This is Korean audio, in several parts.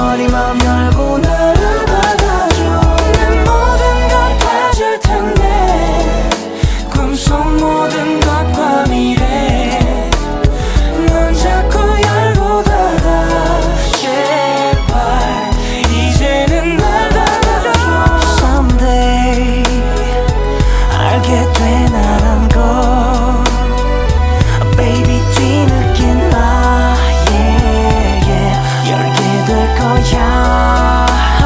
네 맘 열고 나를 받아줘. 내 모든 걸 다 줄 텐데 꿈속 모든 것과 미래 넌 자꾸 열고 닫아. 제발 이제는 날 받아줘. Someday 알게 돼 나란 걸 Baby 뒤늦게 나 yeah, yeah. 열게 될 거야.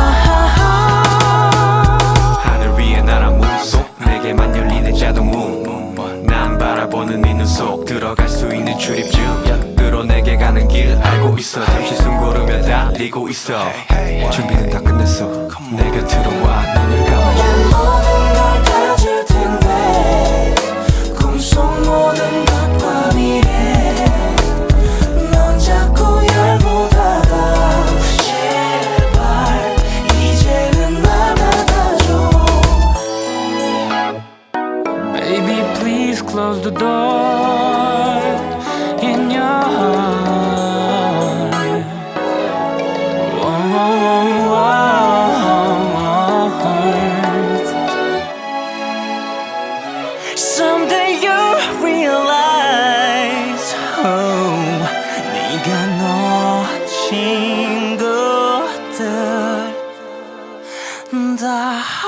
하늘 위에 나란 물속 내게만 열리는 자동문. 난 바라보는 네 눈 속 들어갈 수 있는 출입증. 끌어내게 가는 길 알고 있어. 잠시 숨 고르며 달리고 있어. 준비는 다 끝냈어. 내 곁으로 와 눈을 감아줘. 모든 걸 다 줄 텐데 꿈속 모든 것과 미래 넌 자꾸 열고 닫아. 제발 이제는 날 받아줘. Baby please close the door in your heart. Oh, oh, oh, oh. Someday you'll realize oh, 네가 놓친 것들 다